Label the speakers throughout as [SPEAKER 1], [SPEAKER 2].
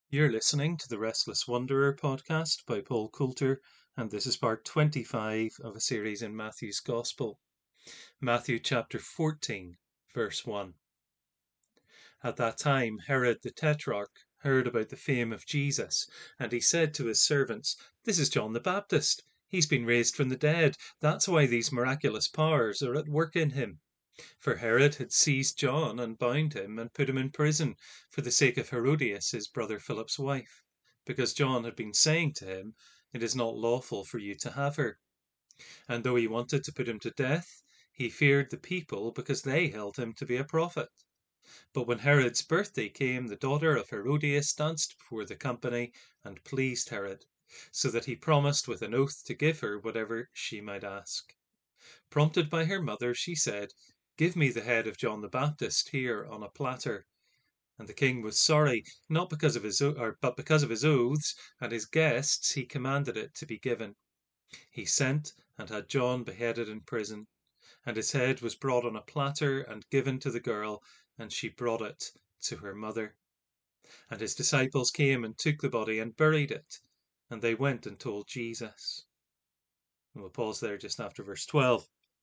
[SPEAKER 1] You're listening to the Restless Wanderer podcast by Paul Coulter, and this is part 25 of a series in Matthew's Gospel. Matthew chapter 14, verse 1. At that time, Herod the Tetrarch heard about the fame of Jesus, and he said to his servants, "This is John the Baptist. He's been raised from the dead. That's why these miraculous powers are at work in him." For Herod had seized John and bound him and put him in prison for the sake of Herodias, his brother Philip's wife, because John had been saying to him, "It is not lawful for you to have her." And though he wanted to put him to death, he feared the people because they held him to be a prophet. But when Herod's birthday came, the daughter of Herodias danced before the company and pleased Herod, so that he promised with an oath to give her whatever she might ask. Prompted by her mother, she said, "Give me the head of John the Baptist here on a platter." And the king was sorry, not because of but because of his oaths and his guests, he commanded it to be given. He sent and had John beheaded in prison, and his head was brought on a platter and given to the girl, and she brought it to her mother. And his disciples came and took the body and buried it, and they went and told Jesus. And we'll pause there just after verse 12.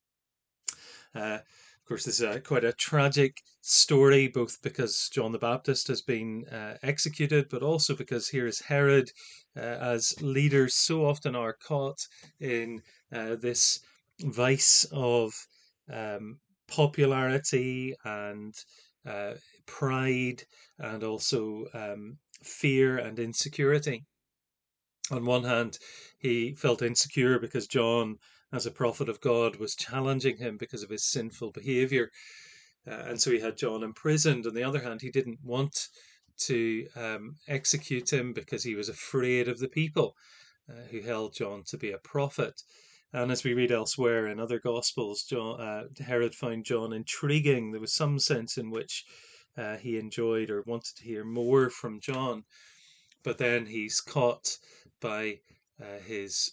[SPEAKER 1] Of course, this is quite a tragic story, both because John the Baptist has been executed, but also because here is Herod, as leaders so often are caught in this vice of popularity and pride, and also fear and insecurity. On one hand, he felt insecure because John, as a prophet of God, was challenging him because of his sinful behavior. And so he had John imprisoned. On the other hand, he didn't want to execute him because he was afraid of the people who held John to be a prophet. And as we read elsewhere in other Gospels, Herod found John intriguing. There was some sense in which he enjoyed or wanted to hear more from John. But then he's caught by his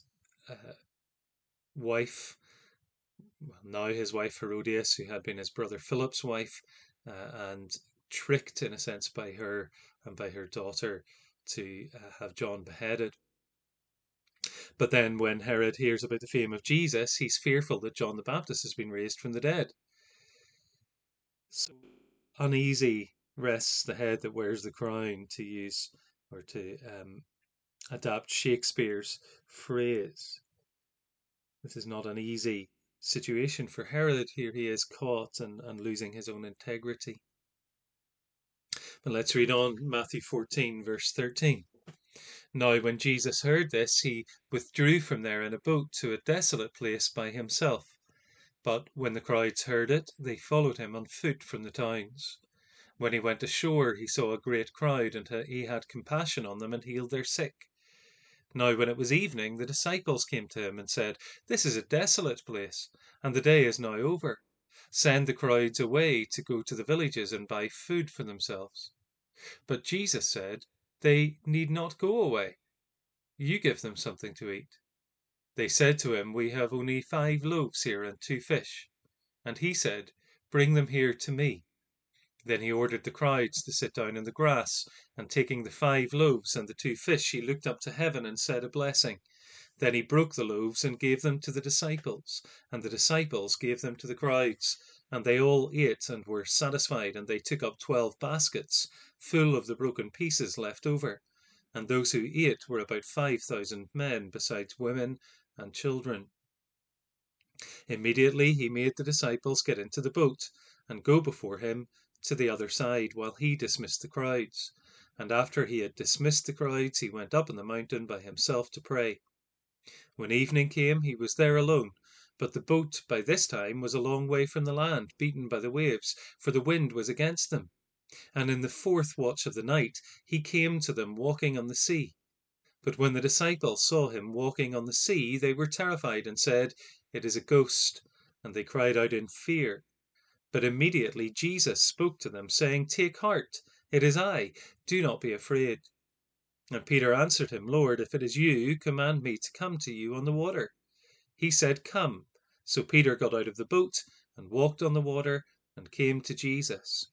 [SPEAKER 1] wife, well, now his wife Herodias, who had been his brother Philip's wife, and tricked in a sense by her and by her daughter to have John beheaded. But then when Herod hears about the fame of Jesus, he's fearful that John the Baptist has been raised from the dead. So uneasy rests the head that wears the crown, to use or to adapt Shakespeare's phrase. This is not an easy situation for Herod. Here he is caught and losing his own integrity. But let's read on Matthew 14, verse 13. Now, when Jesus heard this, he withdrew from there in a boat to a desolate place by himself. But when the crowds heard it, they followed him on foot from the towns. When he went ashore, he saw a great crowd, and he had compassion on them and healed their sick. Now when it was evening, the disciples came to him and said, "This is a desolate place, and the day is now over. Send the crowds away to go to the villages and buy food for themselves." But Jesus said, "They need not go away. You give them something to eat." They said to him, "We have only 5 loaves here and 2 fish." And he said, "Bring them here to me." Then he ordered the crowds to sit down in the grass, and taking the 5 loaves and the 2 fish, he looked up to heaven and said a blessing. Then he broke the loaves and gave them to the disciples, and the disciples gave them to the crowds. And they all ate and were satisfied, and they took up 12 baskets full of the broken pieces left over. And those who ate were about 5,000 men, besides women and children. Immediately he made the disciples get into the boat and go before him to the other side, while he dismissed the crowds. And after he had dismissed the crowds, he went up on the mountain by himself to pray. When evening came, he was there alone. But the boat by this time was a long way from the land, beaten by the waves, for the wind was against them. And in the 4th watch of the night, he came to them walking on the sea. But when the disciples saw him walking on the sea, they were terrified and said, "It is a ghost," and they cried out in fear. But immediately Jesus spoke to them, saying, "Take heart, it is I, do not be afraid." And Peter answered him, "Lord, if it is you, command me to come to you on the water." He said, "Come." So Peter got out of the boat and walked on the water and came to Jesus.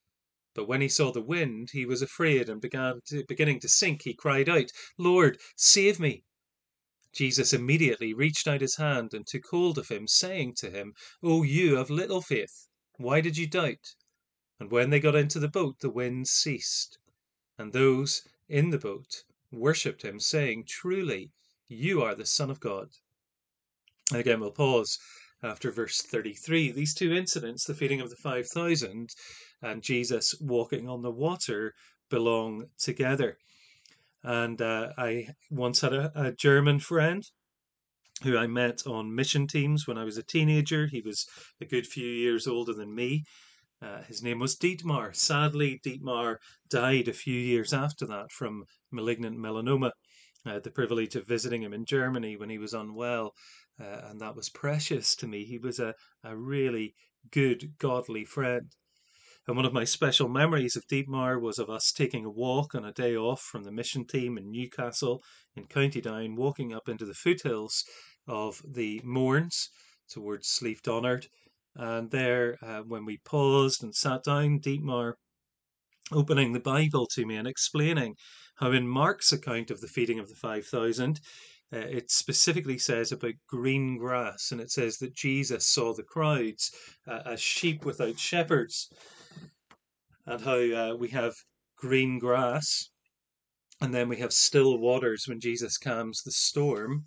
[SPEAKER 1] But when he saw the wind, he was afraid and beginning to sink. He cried out, "Lord, save me." Jesus immediately reached out his hand and took hold of him, saying to him, "O you of little faith, why did you doubt?" And when they got into the boat, the wind ceased. And those in the boat worshipped him, saying, "Truly, you are the Son of God." And again, we'll pause after verse 33. These two incidents, the feeding of the 5,000 and Jesus walking on the water, belong together. And I once had a German friend who I met on mission teams when I was a teenager. He was a good few years older than me. His name was Dietmar. Sadly, Dietmar died a few years after that from malignant melanoma. I had the privilege of visiting him in Germany when he was unwell, and that was precious to me. He was a really good, godly friend. And one of my special memories of Dietmar was of us taking a walk on a day off from the mission team in Newcastle in County Down, walking up into the foothills of the Mournes towards Slieve Donard. And there, when we paused and sat down, Dietmar opening the Bible to me and explaining how in Mark's account of the feeding of the 5,000, it specifically says about green grass, and it says that Jesus saw the crowds as sheep without shepherds, and how we have green grass, and then we have still waters when Jesus calms the storm,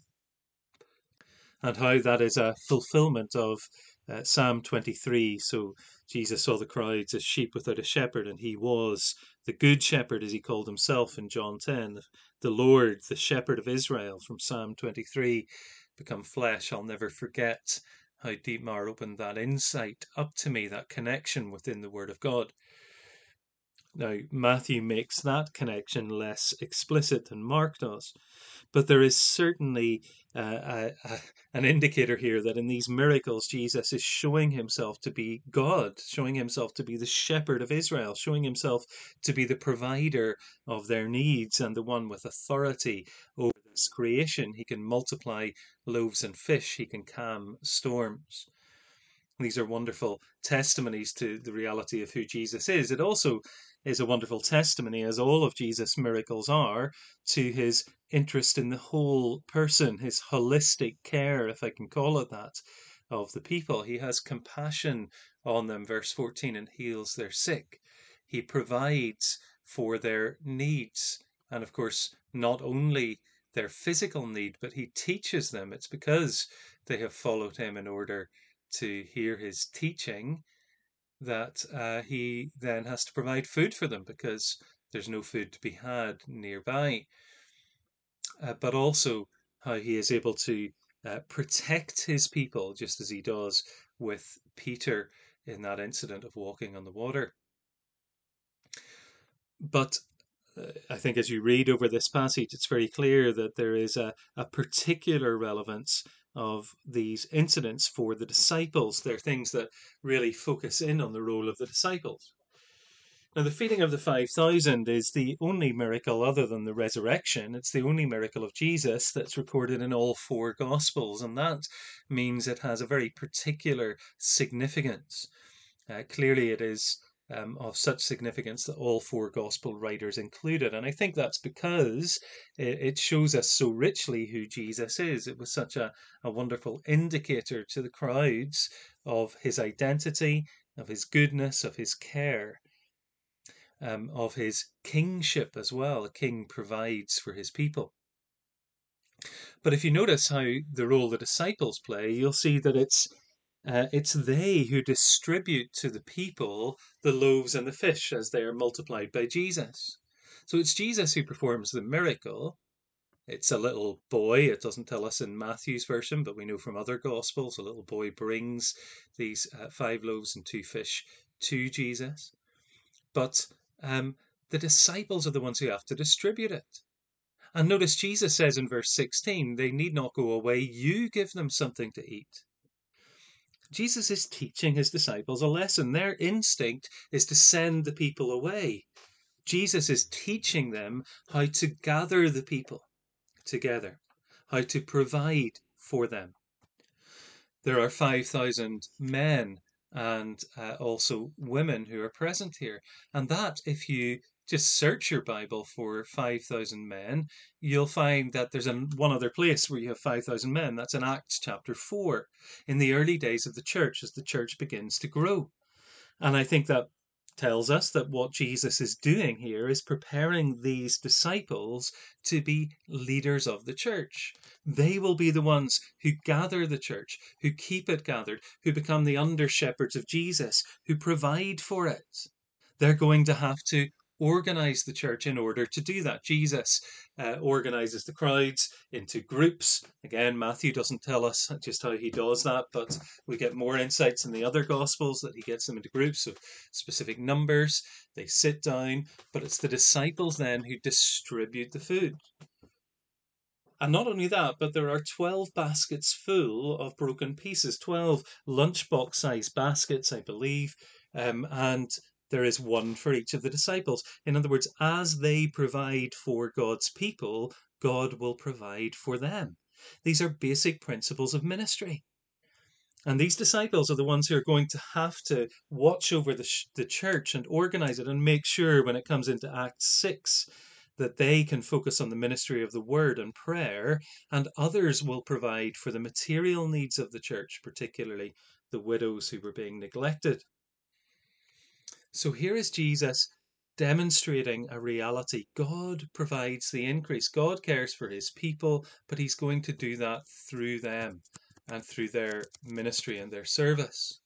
[SPEAKER 1] and how that is a fulfillment of Psalm 23. So Jesus saw the crowds as sheep without a shepherd, and he was the good shepherd, as he called himself in John 10. The Lord, the shepherd of Israel, from Psalm 23, become flesh. I'll never forget how Dietmar opened that insight up to me, that connection within the Word of God. Now, Matthew makes that connection less explicit than Mark does, but there is certainly an indicator here that in these miracles, Jesus is showing himself to be God, showing himself to be the shepherd of Israel, showing himself to be the provider of their needs and the one with authority over this creation. He can multiply loaves and fish, he can calm storms. These are wonderful testimonies to the reality of who Jesus is. It also is a wonderful testimony, as all of Jesus' miracles are, to his interest in the whole person, his holistic care, if I can call it that, of the people. He has compassion on them, verse 14, and heals their sick. He provides for their needs. And of course, not only their physical need, but he teaches them. It's because they have followed him in order to hear his teaching that he then has to provide food for them, because there's no food to be had nearby. But also how he is able to protect his people, just as he does with Peter in that incident of walking on the water. But I think as you read over this passage, it's very clear that there is a particular relevance of these incidents for the disciples. They're things that really focus in on the role of the disciples. Now, the feeding of the 5,000 is the only miracle other than the resurrection. It's the only miracle of Jesus that's recorded in all four Gospels, and that means it has a very particular significance. Clearly, it is of such significance that all four Gospel writers include it. And I think that's because it shows us so richly who Jesus is. It was such a wonderful indicator to the crowds of his identity, of his goodness, of his care. Of his kingship as well. A king provides for his people. But if you notice how the role the disciples play, you'll see that it's they who distribute to the people the loaves and the fish as they are multiplied by Jesus. So it's Jesus who performs the miracle. It's a little boy. It doesn't tell us in Matthew's version, but we know from other Gospels, a little boy brings these 5 loaves and 2 fish to Jesus. But the disciples are the ones who have to distribute it. And notice Jesus says in verse 16, they need not go away. You give them something to eat. Jesus is teaching his disciples a lesson. Their instinct is to send the people away. Jesus is teaching them how to gather the people together, how to provide for them. There are 5,000 men and also women who are present here. And that, if you just search your Bible for 5,000 men, you'll find that there's one other place where you have 5,000 men. That's in Acts chapter 4, in the early days of the church, as the church begins to grow. And I think that tells us that what Jesus is doing here is preparing these disciples to be leaders of the church. They will be the ones who gather the church, who keep it gathered, who become the under shepherds of Jesus, who provide for it. They're going to have to organize the church in order to do that. Jesus organizes the crowds into groups. Again, Matthew doesn't tell us just how he does that, but we get more insights in the other gospels that he gets them into groups of specific numbers. They sit down, but it's the disciples then who distribute the food. And not only that, but there are 12 baskets full of broken pieces, 12 lunchbox sized baskets, I believe, and there is one for each of the disciples. In other words, as they provide for God's people, God will provide for them. These are basic principles of ministry. And these disciples are the ones who are going to have to watch over the church and organize it and make sure when it comes into Acts 6 that they can focus on the ministry of the word and prayer, and others will provide for the material needs of the church, particularly the widows who were being neglected. So here is Jesus demonstrating a reality. God provides the increase. God cares for his people, but he's going to do that through them and through their ministry and their service.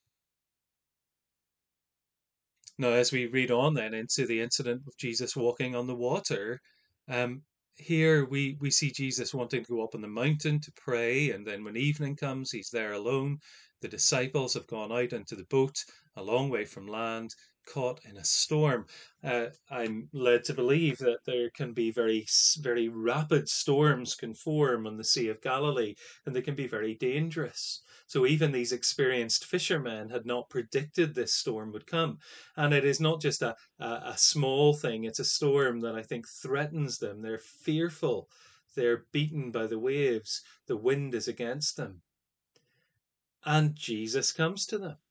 [SPEAKER 1] Now, as we read on then into the incident of Jesus walking on the water, here we see Jesus wanting to go up on the mountain to pray, and then when evening comes, he's there alone. The disciples have gone out into the boat a long way from land, caught in a storm. I'm led to believe that there can be very rapid storms can form on the Sea of Galilee, and they can be very dangerous. So even these experienced fishermen had not predicted this storm would come. And it is not just a small thing, it's a storm that I think threatens them. They're fearful, they're beaten by the waves, the wind is against them. And Jesus comes to them.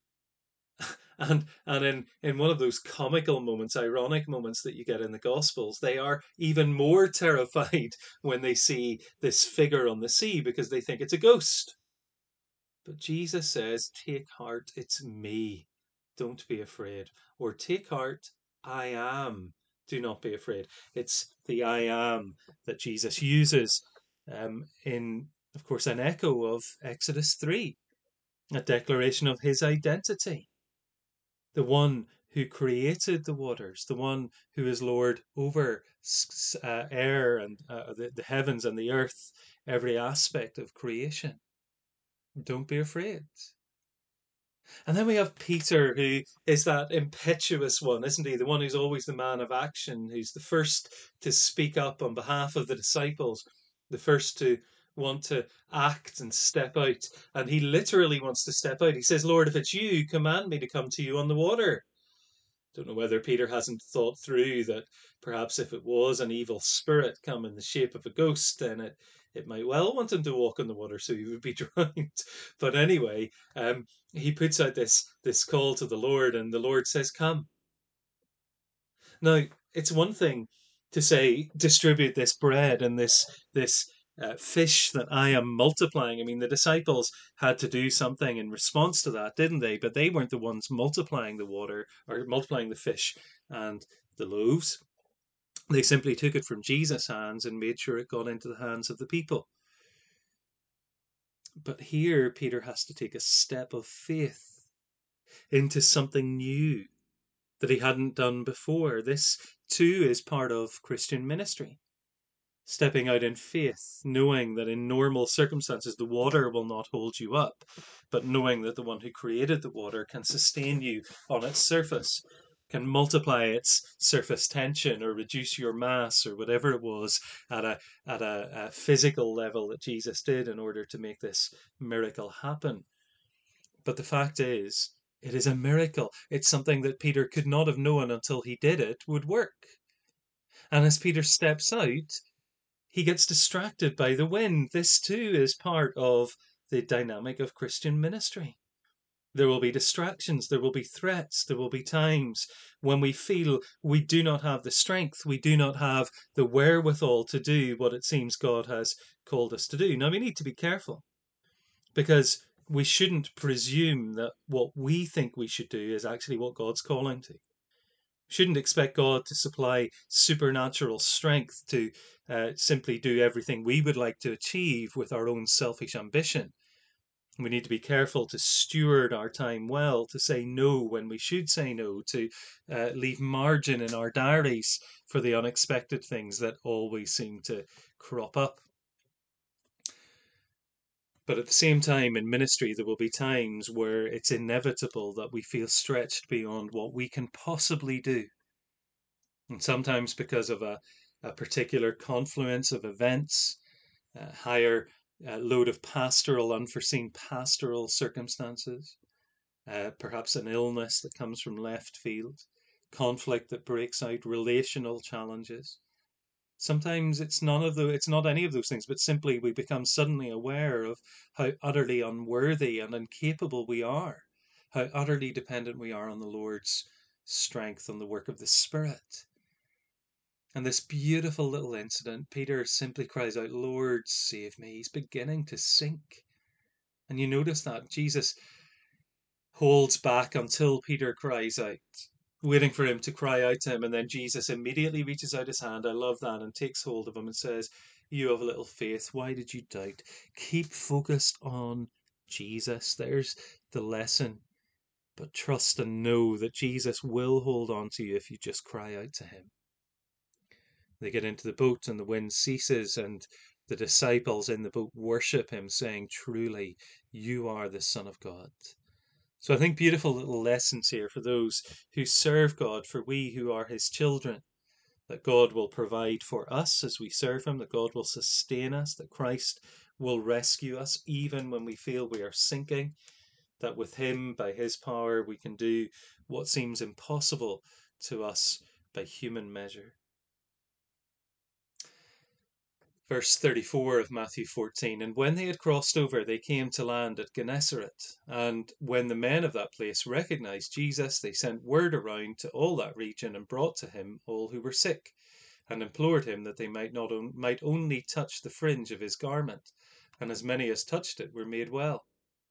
[SPEAKER 1] And in one of those comical moments, ironic moments that you get in the Gospels, they are even more terrified when they see this figure on the sea because they think it's a ghost. But Jesus says, "Take heart, it's me. Don't be afraid." Or, "Take heart, I am. Do not be afraid." It's the "I am" that Jesus uses in, of course, an echo of Exodus 3, a declaration of his identity. The one who created the waters, the one who is Lord over air and the heavens and the earth, every aspect of creation. Don't be afraid. And then we have Peter, who is that impetuous one, isn't he? The one who's always the man of action, who's the first to speak up on behalf of the disciples, the first to want to act and step out. And he literally wants to step out. He says, "Lord, if it's you, command me to come to you on the water." Don't know whether Peter hasn't thought through that perhaps if it was an evil spirit come in the shape of a ghost, then it might well want him to walk on the water so he would be drowned. But anyway, he puts out this call to the Lord, and the Lord says, "Come." Now, it's one thing to say, distribute this bread and this fish that I am multiplying. I mean, the disciples had to do something in response to that, didn't they? But they weren't the ones multiplying the water or multiplying the fish and the loaves. They simply took it from Jesus' hands and made sure it got into the hands of the people. But here, Peter has to take a step of faith into something new that he hadn't done before. This too is part of Christian ministry. Stepping out in faith, knowing that in normal circumstances the water will not hold you up, but knowing that the one who created the water can sustain you on its surface, can multiply its surface tension or reduce your mass or whatever it was at a physical level that Jesus did in order to make this miracle happen. But the fact is, it is a miracle. It's something that Peter could not have known until he did it would work. And as Peter steps out, he gets distracted by the wind. This too is part of the dynamic of Christian ministry. There will be distractions, there will be threats, there will be times when we feel we do not have the strength, we do not have the wherewithal to do what it seems God has called us to do. Now, we need to be careful, because we shouldn't presume that what we think we should do is actually what God's calling to. Shouldn't expect God to supply supernatural strength to simply do everything we would like to achieve with our own selfish ambition. We need to be careful to steward our time well, to say no when we should say no, to leave margin in our diaries for the unexpected things that always seem to crop up. But at the same time, in ministry, there will be times where it's inevitable that we feel stretched beyond what we can possibly do. And sometimes because of a particular confluence of events, a higher load of unforeseen pastoral circumstances, perhaps an illness that comes from left field, conflict that breaks out, relational challenges. Sometimes it's not any of those things, but simply we become suddenly aware of how utterly unworthy and incapable we are, how utterly dependent we are on the Lord's strength and the work of the Spirit. And this beautiful little incident, Peter simply cries out, "Lord, save me." He's beginning to sink. And you notice that Jesus holds back until Peter cries out, waiting for him to cry out to him, and then Jesus immediately reaches out his hand, I love that, and takes hold of him and says, "You have little faith, why did you doubt?" Keep focused on Jesus. There's the lesson. But trust and know that Jesus will hold on to you if you just cry out to him. They get into the boat and the wind ceases, and the disciples in the boat worship him, saying, "Truly, you are the Son of God." So I think beautiful little lessons here for those who serve God, for we who are his children, that God will provide for us as we serve him, that God will sustain us, that Christ will rescue us even when we feel we are sinking, that with him, by his power, we can do what seems impossible to us by human measure. Verse 34 of Matthew 14, and when they had crossed over, they came to land at Gennesaret. And when the men of that place recognized Jesus, they sent word around to all that region and brought to him all who were sick, and implored him that they might only touch the fringe of his garment. And as many as touched it were made well.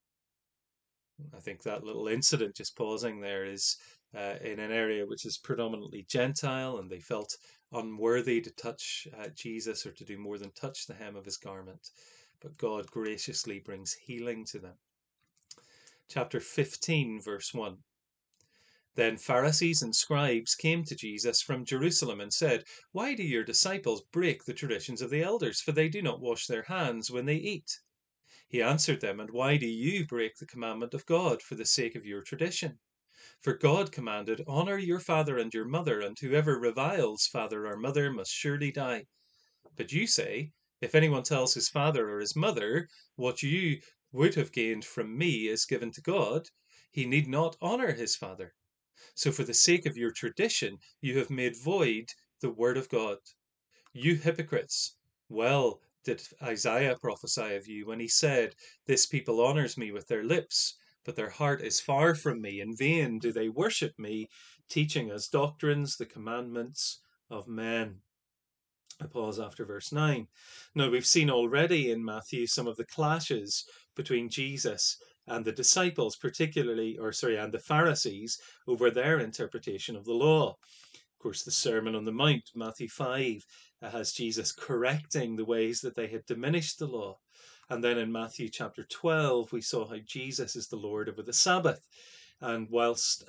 [SPEAKER 1] I think that little incident, just pausing there, is in an area which is predominantly Gentile, and they felt unworthy to touch Jesus or to do more than touch the hem of his garment. But God graciously brings healing to them. Chapter 15, verse 1. Then Pharisees and scribes came to Jesus from Jerusalem and said, "Why do your disciples break the traditions of the elders? For they do not wash their hands when they eat." He answered them, "And why do you break the commandment of God for the sake of your tradition? For God commanded, 'Honor your father and your mother, and whoever reviles father or mother must surely die.' But you say, 'If anyone tells his father or his mother, what you would have gained from me is given to God, he need not honor his father.' So for the sake of your tradition, you have made void the word of God. You hypocrites! Well did Isaiah prophesy of you when he said, 'This people honors me with their lips, but their heart is far from me. In vain do they worship me, teaching as doctrines the commandments of men.'" I pause after verse 9. Now, we've seen already in Matthew some of the clashes between Jesus and the disciples, and the Pharisees over their interpretation of the law. Of course, the Sermon on the Mount, Matthew 5, has Jesus correcting the ways that they had diminished the law. And then in Matthew chapter 12, we saw how Jesus is the Lord over the Sabbath. And whilst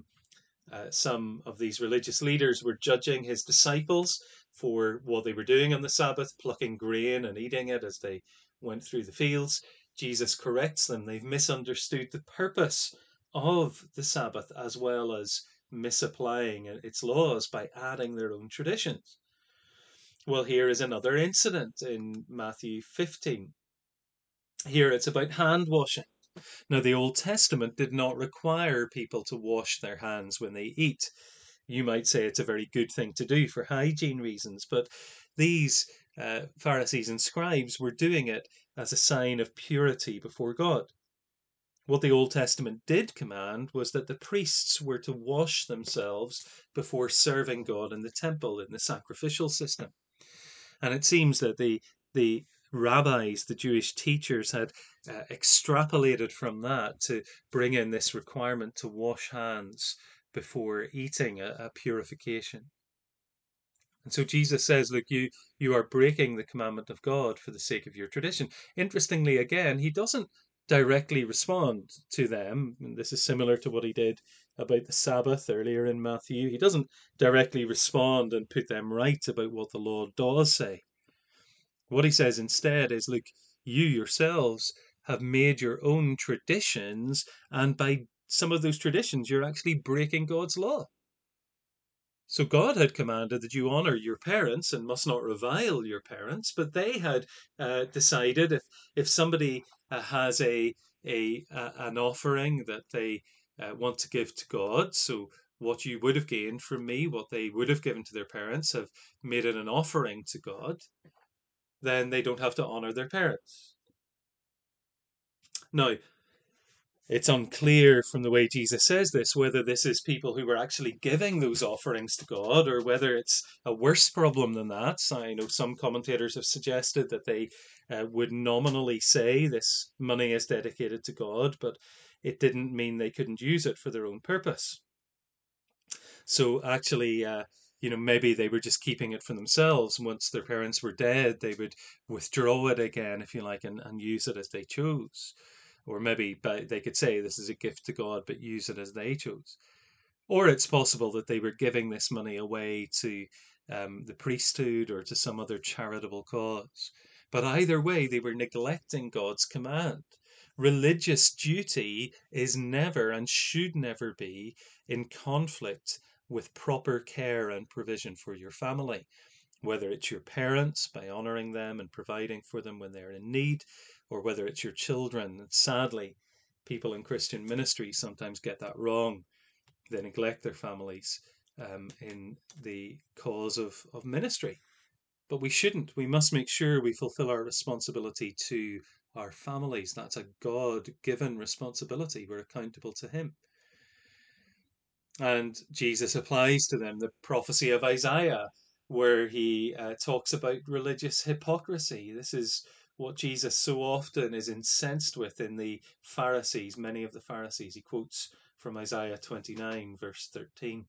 [SPEAKER 1] some of these religious leaders were judging his disciples for what they were doing on the Sabbath, plucking grain and eating it as they went through the fields, Jesus corrects them. They've misunderstood the purpose of the Sabbath, as well as misapplying its laws by adding their own traditions. Well, here is another incident in Matthew 15. Here it's about hand washing. Now, the Old Testament did not require people to wash their hands when they eat. You might say it's a very good thing to do for hygiene reasons, but these Pharisees and scribes were doing it as a sign of purity before God. What the Old Testament did command was that the priests were to wash themselves before serving God in the temple, in the sacrificial system. And it seems that the rabbis, the Jewish teachers, had extrapolated from that to bring in this requirement to wash hands before eating, a purification. And so Jesus says, look, you are breaking the commandment of God for the sake of your tradition. Interestingly, again, he doesn't directly respond to them. And this is similar to what he did about the Sabbath earlier in Matthew. He doesn't directly respond and put them right about what the law does say. What he says instead is, look, you yourselves have made your own traditions, and by some of those traditions, you're actually breaking God's law. So God had commanded that you honor your parents and must not revile your parents, but they had decided if somebody has an offering that they want to give to God, so what you would have gained from me, what they would have given to their parents, have made it an offering to God, then they don't have to honor their parents. Now, it's unclear from the way Jesus says this whether this is people who were actually giving those offerings to God or whether it's a worse problem than that. I know some commentators have suggested that they would nominally say this money is dedicated to God, but it didn't mean they couldn't use it for their own purpose. So actually, maybe they were just keeping it for themselves. Once their parents were dead, they would withdraw it again, if you like, and use it as they chose. Or maybe they could say this is a gift to God, but use it as they chose. Or it's possible that they were giving this money away to the priesthood or to some other charitable cause. But either way, they were neglecting God's command. Religious duty is never and should never be in conflict with proper care and provision for your family, whether it's your parents by honoring them and providing for them when they're in need, or whether it's your children. And sadly, people in Christian ministry sometimes get that wrong. They neglect their families in the cause of ministry. But we shouldn't. We must make sure we fulfill our responsibility to our families. That's a God-given responsibility. We're accountable to Him. And Jesus applies to them the prophecy of Isaiah, where he talks about religious hypocrisy. This is what Jesus so often is incensed with in the Pharisees, many of the Pharisees. He quotes from Isaiah 29, verse 13.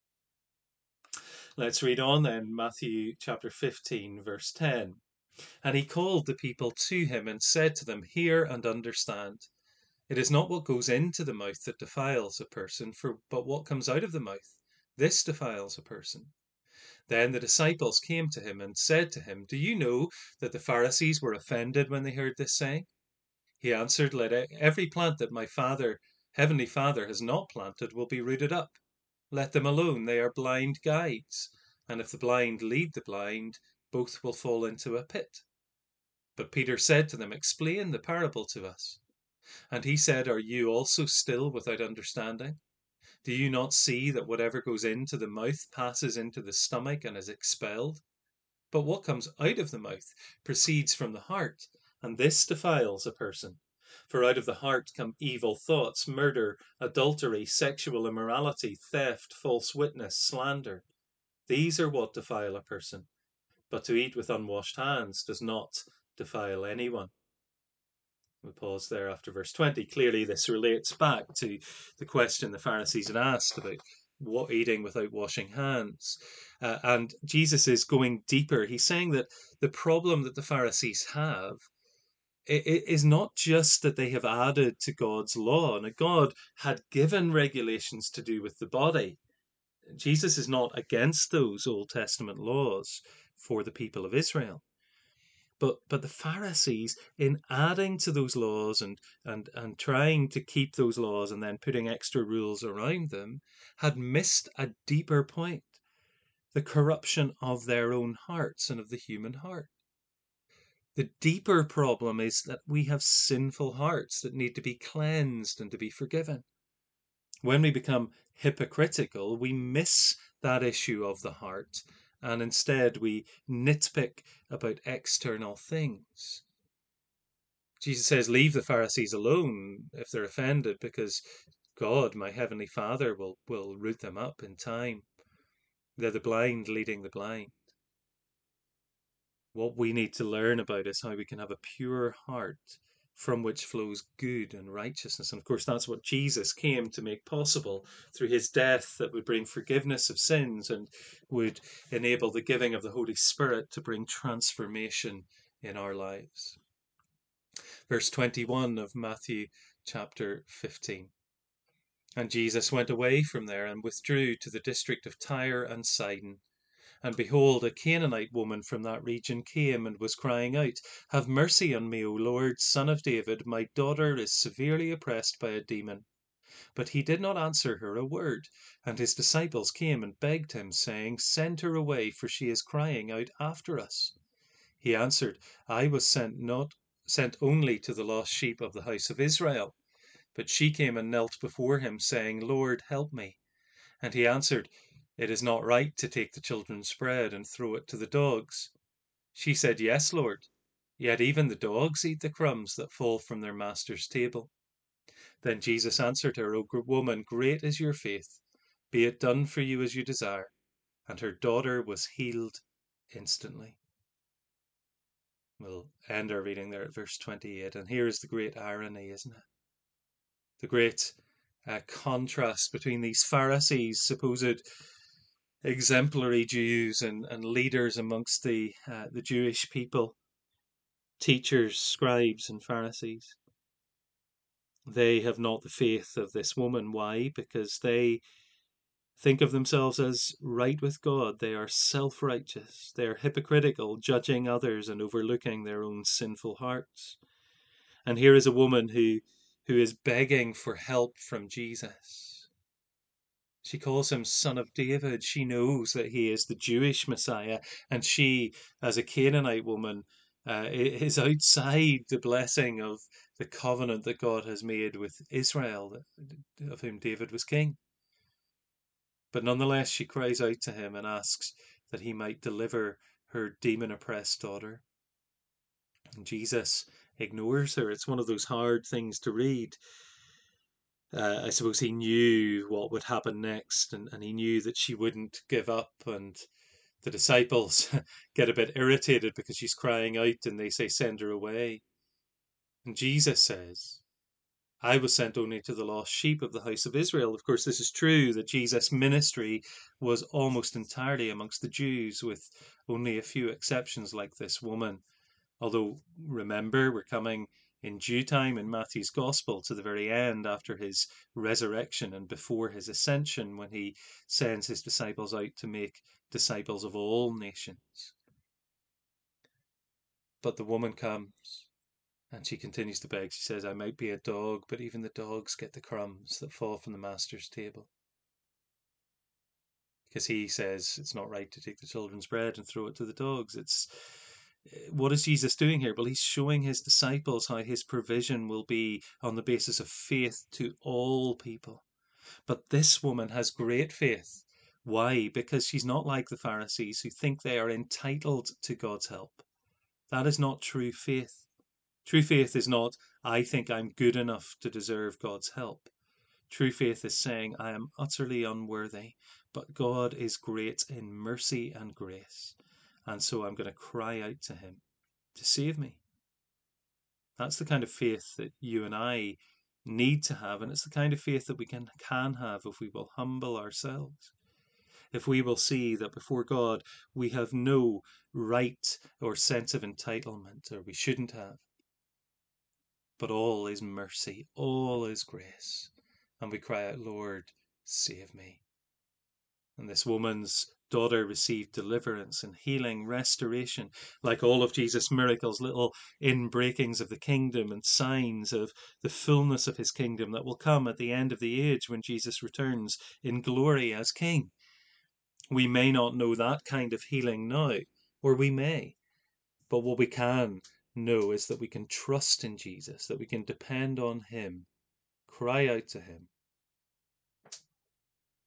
[SPEAKER 1] Let's read on then, Matthew chapter 15, verse 10. And he called the people to him and said to them, hear and understand. It is not what goes into the mouth that defiles a person, but what comes out of the mouth. This defiles a person. Then the disciples came to him and said to him, do you know that the Pharisees were offended when they heard this saying? He answered, let every plant that my Heavenly Father has not planted will be rooted up. Let them alone, they are blind guides. And if the blind lead the blind, both will fall into a pit. But Peter said to them, explain the parable to us. And he said, are you also still without understanding? Do you not see that whatever goes into the mouth passes into the stomach and is expelled? But what comes out of the mouth proceeds from the heart, and this defiles a person. For out of the heart come evil thoughts, murder, adultery, sexual immorality, theft, false witness, slander. These are what defile a person. But to eat with unwashed hands does not defile anyone. We pause there after verse 20. Clearly, this relates back to the question the Pharisees had asked about what eating without washing hands. And Jesus is going deeper. He's saying that the problem that the Pharisees have is not just that they have added to God's law. And God had given regulations to do with the body. Jesus is not against those Old Testament laws for the people of Israel. But the Pharisees, in adding to those laws and trying to keep those laws and then putting extra rules around them, had missed a deeper point, the corruption of their own hearts and of the human heart. The deeper problem is that we have sinful hearts that need to be cleansed and to be forgiven. When we become hypocritical, we miss that issue of the heart, and instead we nitpick about external things. Jesus says, leave the Pharisees alone if they're offended, because God, my heavenly Father, will root them up in time. They're the blind leading the blind. What we need to learn about is how we can have a pure heart from which flows good and righteousness. And of course, that's what Jesus came to make possible through his death, that would bring forgiveness of sins and would enable the giving of the Holy Spirit to bring transformation in our lives. Verse 21 of Matthew chapter 15. And Jesus went away from there and withdrew to the district of Tyre and Sidon. And behold, a Canaanite woman from that region came and was crying out, Have mercy on me, O Lord, Son of David, my daughter is severely oppressed by a demon. But he did not answer her a word. And his disciples came and begged him, saying, Send her away, for she is crying out after us. He answered, I was sent only to the lost sheep of the house of Israel. But she came and knelt before him, saying, Lord, help me. And he answered, It is not right to take the children's bread and throw it to the dogs. She said, Yes, Lord. Yet even the dogs eat the crumbs that fall from their master's table. Then Jesus answered her, O woman, great is your faith. Be it done for you as you desire. And her daughter was healed instantly. We'll end our reading there at verse 28. And here is the great irony, isn't it? The great contrast between these Pharisees, supposed exemplary Jews and leaders amongst the Jewish people, teachers, scribes, and Pharisees. They have not the faith of this woman. Why? Because they think of themselves as right with God. They are self-righteous. They are hypocritical, judging others and overlooking their own sinful hearts. And here is a woman who is begging for help from Jesus. She calls him Son of David. She knows that he is the Jewish Messiah, and she, as a Canaanite woman, is outside the blessing of the covenant that God has made with Israel, of whom David was king. But nonetheless, she cries out to him and asks that he might deliver her demon-oppressed daughter. And Jesus ignores her. It's one of those hard things to read. I suppose he knew what would happen next, and he knew that she wouldn't give up. And the disciples get a bit irritated because she's crying out, and they say, Send her away. And Jesus says, I was sent only to the lost sheep of the house of Israel. Of course, this is true that Jesus' ministry was almost entirely amongst the Jews, with only a few exceptions like this woman. Although, remember, we're coming in due time in Matthew's Gospel to the very end after his resurrection and before his ascension, when he sends his disciples out to make disciples of all nations. But the woman comes and she continues to beg. She says, I might be a dog, but even the dogs get the crumbs that fall from the master's table. Because he says it's not right to take the children's bread and throw it to the dogs. What is Jesus doing here? Well, he's showing his disciples how his provision will be on the basis of faith to all people. But this woman has great faith. Why? Because she's not like the Pharisees who think they are entitled to God's help. That is not true faith. True faith is not, I think I'm good enough to deserve God's help. True faith is saying, I am utterly unworthy, but God is great in mercy and grace. And so I'm going to cry out to him to save me. That's the kind of faith that you and I need to have, and it's the kind of faith that we can have if we will humble ourselves. If we will see that before God we have no right or sense of entitlement, or we shouldn't have. But all is mercy, all is grace. And we cry out, Lord, save me. And this woman's daughter received deliverance and healing, restoration, like all of Jesus' miracles, little inbreakings of the kingdom and signs of the fullness of his kingdom that will come at the end of the age when Jesus returns in glory as king. We may not know that kind of healing now, or we may, but what we can know is that we can trust in Jesus, that we can depend on him, cry out to him.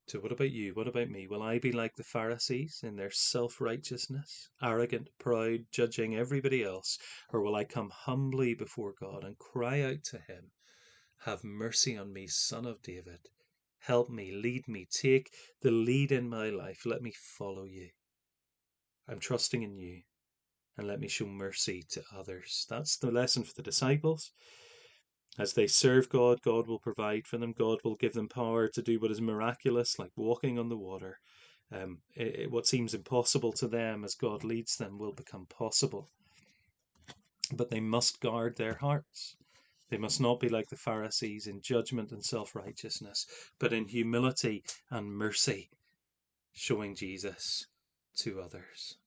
[SPEAKER 1] So what about you? What about me? Will I be like the Pharisees in their self-righteousness, arrogant, proud, judging everybody else? Or will I come humbly before God and cry out to him, have mercy on me, Son of David. Help me, lead me, take the lead in my life. Let me follow you. I'm trusting in you, and let me show mercy to others. That's the lesson for the disciples. As they serve God, God will provide for them. God will give them power to do what is miraculous, like walking on the water. What seems impossible to them, as God leads them, will become possible. But they must guard their hearts. They must not be like the Pharisees in judgment and self-righteousness, but in humility and mercy, showing Jesus to others.